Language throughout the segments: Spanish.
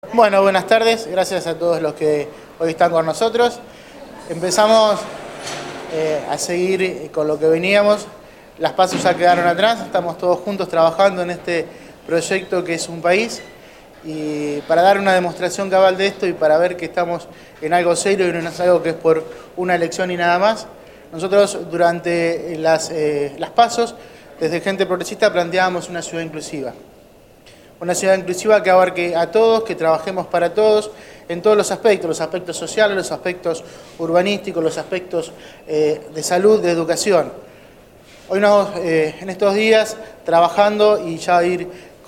Bueno, buenas tardes, gracias a todos los que hoy están con nosotros. Empezamos a seguir con lo que veníamos, las PASO ya quedaron atrás, estamos todos juntos trabajando en este proyecto que es un país, y para dar una demostración cabal de esto y para ver que estamos en algo serio y no es algo que es por una elección y nada más. Nosotros durante las PASO, desde Gente Progresista, planteábamos una ciudad inclusiva. Una ciudad inclusiva que abarque a todos, que trabajemos para todos, en todos los aspectos sociales, los aspectos urbanísticos, los aspectos de salud, de educación. Hoy en estos días, trabajando y ya ir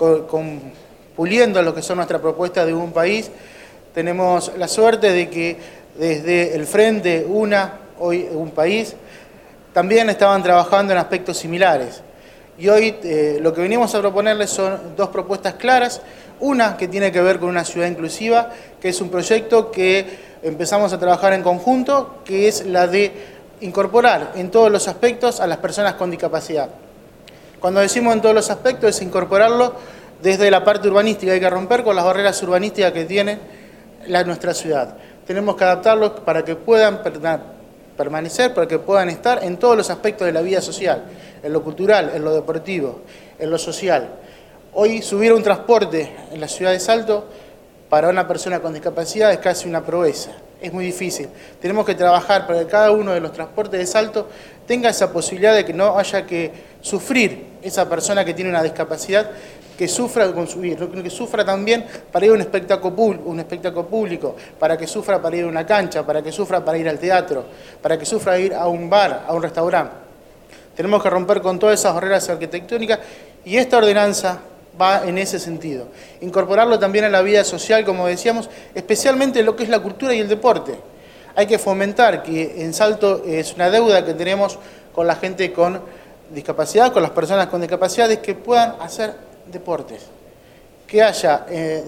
puliendo lo que son nuestras propuestas de un país, tenemos la suerte de que desde el Frente hoy un país, también estaban trabajando en aspectos similares. Y hoy lo que venimos a proponerles son dos propuestas claras. Una que tiene que ver con una ciudad inclusiva, que es un proyecto que empezamos a trabajar en conjunto, que es la de incorporar en todos los aspectos a las personas con discapacidad. Cuando decimos en todos los aspectos es incorporarlo desde la parte urbanística. Hay que romper con las barreras urbanísticas que tiene nuestra ciudad. Tenemos que adaptarlos para que puedan permanecer, para que puedan estar en todos los aspectos de la vida social, en lo cultural, en lo deportivo, en lo social. Hoy subir un transporte en la ciudad de Salto para una persona con discapacidad es casi una proeza, es muy difícil. Tenemos que trabajar para que cada uno de los transportes de Salto tenga esa posibilidad de que no haya que sufrir esa persona que tiene una discapacidad, que sufra con subir, que sufra también para ir a un espectáculo público, para que sufra para ir a una cancha, para que sufra para ir al teatro, para que sufra ir a un bar, a un restaurante. Tenemos que romper con todas esas barreras arquitectónicas y esta ordenanza va en ese sentido. Incorporarlo también a la vida social, como decíamos, especialmente lo que es la cultura y el deporte. Hay que fomentar que en Salto es una deuda que tenemos con la gente con discapacidad, con las personas con discapacidades, que puedan hacer deportes, que haya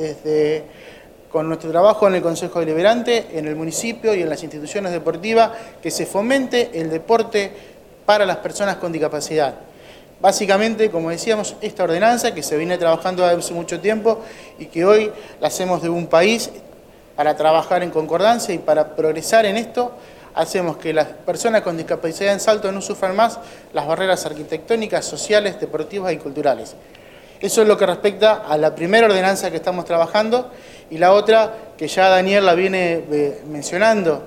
con nuestro trabajo en el Consejo Deliberante, en el municipio y en las instituciones deportivas, que se fomente el deporte para las personas con discapacidad. Básicamente, como decíamos, esta ordenanza que se viene trabajando hace mucho tiempo y que hoy la hacemos de un país para trabajar en concordancia y para progresar en esto, hacemos que las personas con discapacidad en Salto no sufran más las barreras arquitectónicas, sociales, deportivas y culturales. Eso es lo que respecta a la primera ordenanza que estamos trabajando, y la otra que ya Daniel la viene mencionando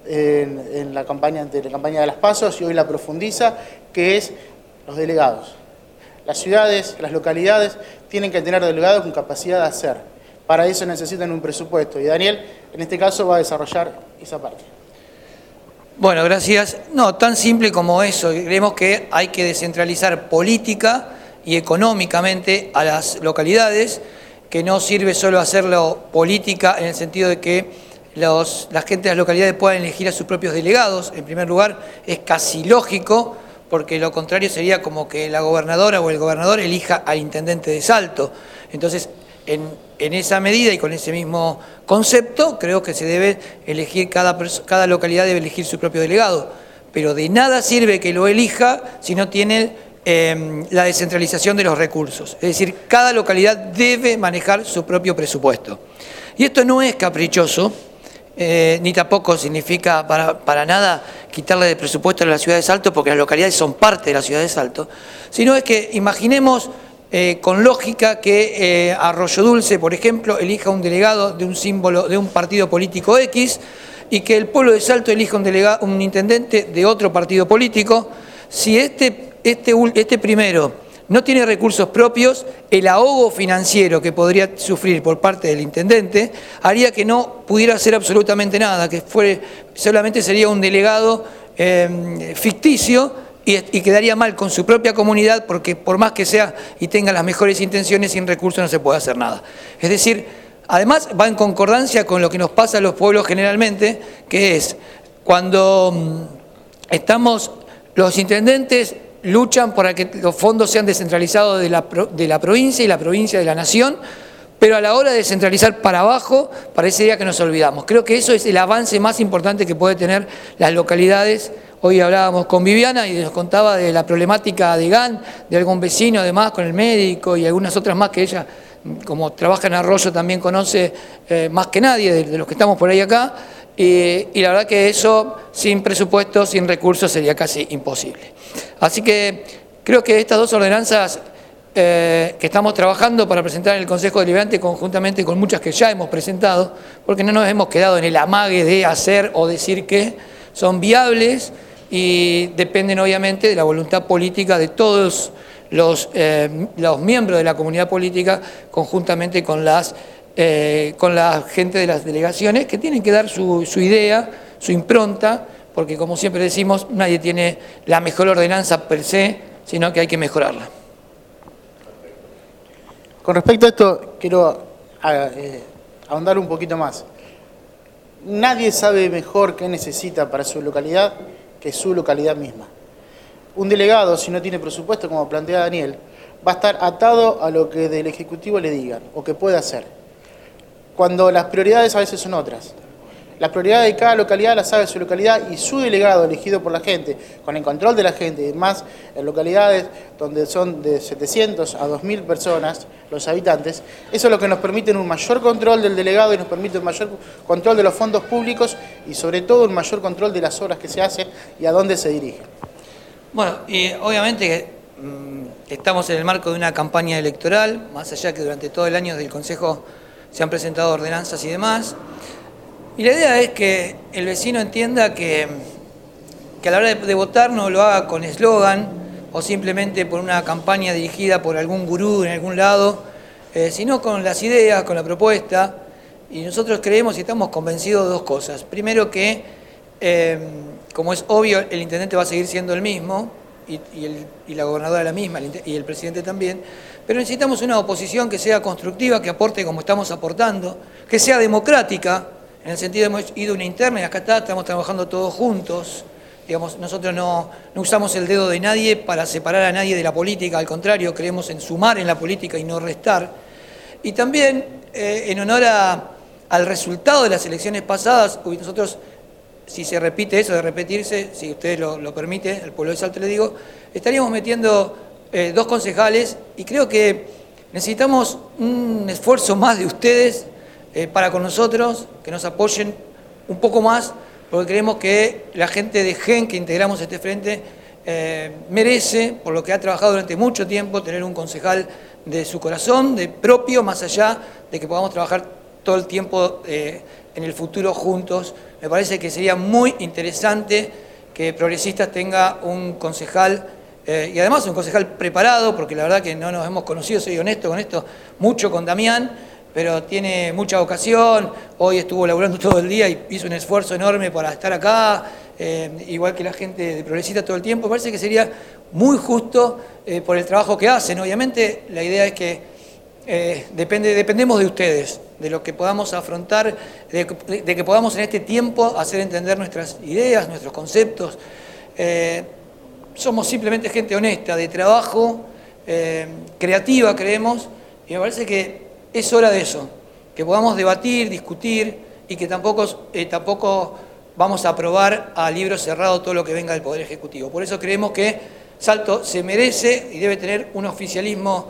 en la campaña de las PASO y hoy la profundiza, que es los delegados. Las ciudades, las localidades tienen que tener delegados con capacidad de hacer. Para eso necesitan un presupuesto y Daniel en este caso va a desarrollar esa parte. Bueno, gracias. No, tan simple como eso. Creemos que hay que descentralizar política y económicamente a las localidades, que no sirve solo hacerlo política en el sentido de que la gente de las localidades puedan elegir a sus propios delegados. En primer lugar, es casi lógico, porque lo contrario sería como que la gobernadora o el gobernador elija al intendente de Salto. Entonces, en esa medida y con ese mismo concepto, creo que se debe elegir, cada localidad debe elegir su propio delegado. Pero de nada sirve que lo elija si no tiene la descentralización de los recursos. Es decir, cada localidad debe manejar su propio presupuesto. Y esto no es caprichoso, ni tampoco significa para nada quitarle de presupuesto a la ciudad de Salto, porque las localidades son parte de la ciudad de Salto, sino es que imaginemos con lógica que Arroyo Dulce, por ejemplo, elija un delegado de un símbolo de un partido político X y que el pueblo de Salto elija un intendente de otro partido político. Si este primero no tiene recursos propios, el ahogo financiero que podría sufrir por parte del intendente haría que no pudiera hacer absolutamente nada, que solamente sería un delegado ficticio y quedaría mal con su propia comunidad, porque por más que sea y tenga las mejores intenciones, sin recursos no se puede hacer nada. Es decir, además va en concordancia con lo que nos pasa a los pueblos generalmente, que es cuando los intendentes luchan para que los fondos sean descentralizados de la provincia y la provincia de la nación, pero a la hora de descentralizar para abajo parecería que nos olvidamos. Creo que eso es el avance más importante que puede tener las localidades. Hoy hablábamos con Viviana y nos contaba de la problemática de GAN, de algún vecino además con el médico y algunas otras más que ella como trabaja en Arroyo también conoce más que nadie de los que estamos por ahí acá, y la verdad que eso sin presupuesto, sin recursos sería casi imposible. Así que creo que estas dos ordenanzas que estamos trabajando para presentar en el Consejo Deliberante conjuntamente con muchas que ya hemos presentado, porque no nos hemos quedado en el amague de hacer o decir que son viables y dependen obviamente de la voluntad política de todos los miembros de la comunidad política conjuntamente con la gente de las delegaciones que tienen que dar su idea, su impronta, porque como siempre decimos, nadie tiene la mejor ordenanza per se, sino que hay que mejorarla. Con respecto a esto, quiero ahondar un poquito más. Nadie sabe mejor qué necesita para su localidad que su localidad misma. Un delegado, si no tiene presupuesto, como plantea Daniel, va a estar atado a lo que del Ejecutivo le digan o que pueda hacer, cuando las prioridades a veces son otras. Las prioridades de cada localidad las sabe su localidad y su delegado elegido por la gente, con el control de la gente, y más en localidades donde son de 700 a 2000 personas los habitantes, eso es lo que nos permite un mayor control del delegado y nos permite un mayor control de los fondos públicos y sobre todo un mayor control de las obras que se hacen y a dónde se dirigen. Bueno, y obviamente estamos en el marco de una campaña electoral, más allá que durante todo el año del Consejo se han presentado ordenanzas y demás. Y la idea es que el vecino entienda que a la hora de votar no lo haga con eslogan o simplemente por una campaña dirigida por algún gurú en algún lado, sino con las ideas, con la propuesta. Y nosotros creemos y estamos convencidos de dos cosas. Primero que, como es obvio, el intendente va a seguir siendo el mismo y la gobernadora la misma y el presidente también, pero necesitamos una oposición que sea constructiva, que aporte como estamos aportando, que sea democrática, en el sentido hemos ido una interna y acá estamos trabajando todos juntos. Digamos, nosotros no usamos el dedo de nadie para separar a nadie de la política, al contrario, creemos en sumar en la política y no restar. Y también, en honor al resultado de las elecciones pasadas, nosotros, si se repite eso de repetirse, si usted lo permite, el pueblo de Salta le digo, estaríamos metiendo 2 concejales y creo que necesitamos un esfuerzo más de ustedes para con nosotros, que nos apoyen un poco más, porque creemos que la gente de GEN que integramos este frente merece, por lo que ha trabajado durante mucho tiempo, tener un concejal de su corazón, de propio, más allá de que podamos trabajar todo el tiempo en el futuro juntos. Me parece que sería muy interesante que Progresistas tenga un concejal, y además un concejal preparado, porque la verdad que no nos hemos conocido, soy honesto con esto, mucho con Damián, pero tiene mucha vocación, hoy estuvo laburando todo el día y hizo un esfuerzo enorme para estar acá, igual que la gente de Progresista todo el tiempo. Me parece que sería muy justo por el trabajo que hacen. Obviamente la idea es que dependemos de ustedes, de lo que podamos afrontar, de que podamos en este tiempo hacer entender nuestras ideas, nuestros conceptos. Somos simplemente gente honesta, de trabajo, creativa creemos, y me parece que es hora de eso, que podamos debatir, discutir y que tampoco vamos a aprobar a libro cerrado todo lo que venga del Poder Ejecutivo. Por eso creemos que Salto se merece y debe tener un oficialismo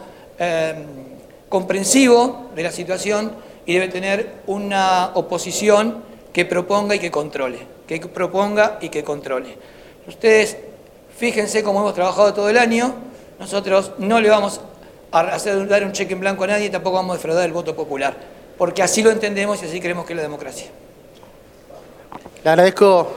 comprensivo de la situación y debe tener una oposición que proponga y que controle, Ustedes fíjense cómo hemos trabajado todo el año, nosotros no le vamos a dar un cheque en blanco a nadie y tampoco vamos a defraudar el voto popular, porque así lo entendemos y así creemos que es la democracia. Le agradezco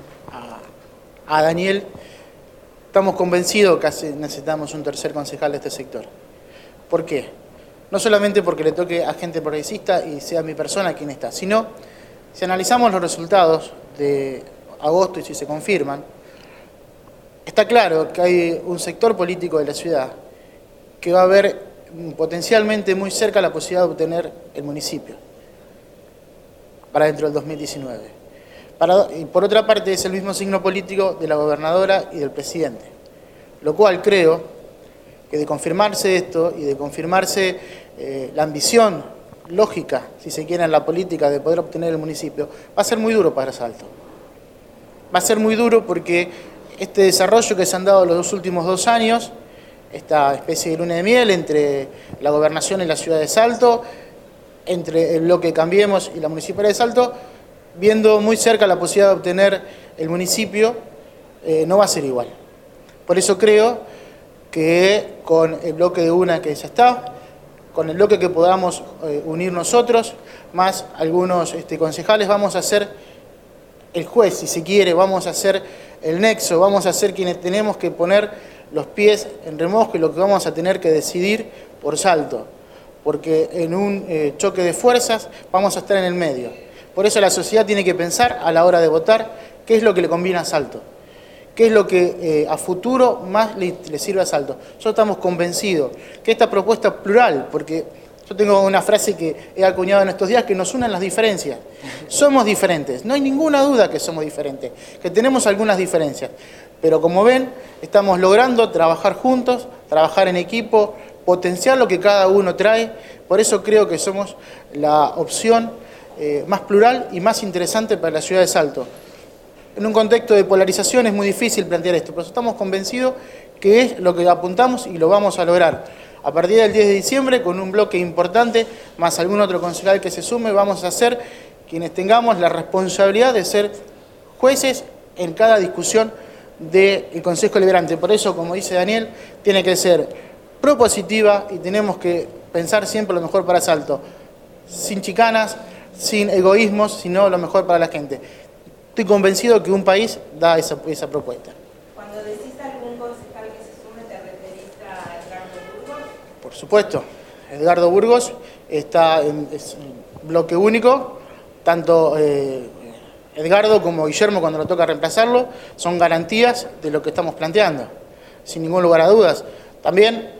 a Daniel. Estamos convencidos que necesitamos un tercer concejal de este sector. ¿Por qué? No solamente porque le toque a gente progresista y sea mi persona quien está, sino si analizamos los resultados de agosto y si se confirman, está claro que hay un sector político de la ciudad que va a ver potencialmente muy cerca la posibilidad de obtener el municipio para dentro del 2019. Y por otra parte es el mismo signo político de la gobernadora y del presidente, lo cual creo que de confirmarse esto y de confirmarse la ambición lógica, si se quiere, en la política de poder obtener el municipio, va a ser muy duro para Salto. Va a ser muy duro porque este desarrollo que se han dado los últimos 2 años esta especie de luna de miel entre la gobernación y la ciudad de Salto, entre el bloque Cambiemos y la municipalidad de Salto, viendo muy cerca la posibilidad de obtener el municipio, no va a ser igual. Por eso creo que con el bloque de UNA que ya está, con el bloque que podamos unir nosotros, más algunos concejales, vamos a ser el juez, si se quiere, vamos a ser el nexo, vamos a ser quienes tenemos que poner los pies en remojo y lo que vamos a tener que decidir por Salto, porque en un choque de fuerzas vamos a estar en el medio. Por eso la sociedad tiene que pensar a la hora de votar qué es lo que le conviene a Salto, qué es lo que a futuro más le sirve a Salto. Nosotros estamos convencidos que esta propuesta es plural, porque yo tengo una frase que he acuñado en estos días, que nos unen las diferencias. Somos diferentes, no hay ninguna duda que somos diferentes, que tenemos algunas diferencias, pero como ven, estamos logrando trabajar juntos, trabajar en equipo, potenciar lo que cada uno trae. Por eso creo que somos la opción más plural y más interesante para la ciudad de Salto. En un contexto de polarización es muy difícil plantear esto, pero estamos convencidos que es lo que apuntamos y lo vamos a lograr. A partir del 10 de diciembre, con un bloque importante, más algún otro concejal que se sume, vamos a ser quienes tengamos la responsabilidad de ser jueces en cada discusión del Consejo Deliberante. Por eso, como dice Daniel, tiene que ser propositiva y tenemos que pensar siempre lo mejor para Salto, sin chicanas, sin egoísmos, sino lo mejor para la gente. Estoy convencido que un país da esa propuesta. Cuando decís algún concejal que se sume, ¿te referís a Edgardo Burgos? Por supuesto, Edgardo Burgos está en bloque único, tanto Edgardo como Guillermo, cuando lo toca reemplazarlo, son garantías de lo que estamos planteando, sin ningún lugar a dudas. También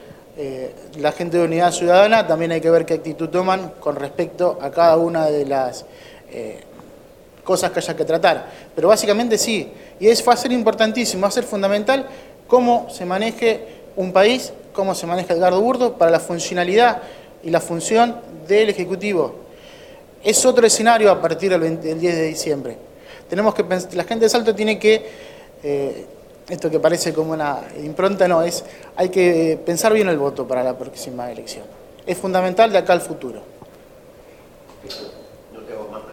la gente de Unidad Ciudadana, también hay que ver qué actitud toman con respecto a cada una de las cosas que haya que tratar, pero básicamente sí, y va a ser importantísimo, va a ser fundamental cómo se maneje un país, cómo se maneja Edgardo Burgos para la funcionalidad y la función del Ejecutivo. Es otro escenario a partir del 10 de diciembre. Tenemos que pensar, la gente de Salto tiene que, esto que parece como una impronta, no, hay que pensar bien el voto para la próxima elección. Es fundamental de acá al futuro.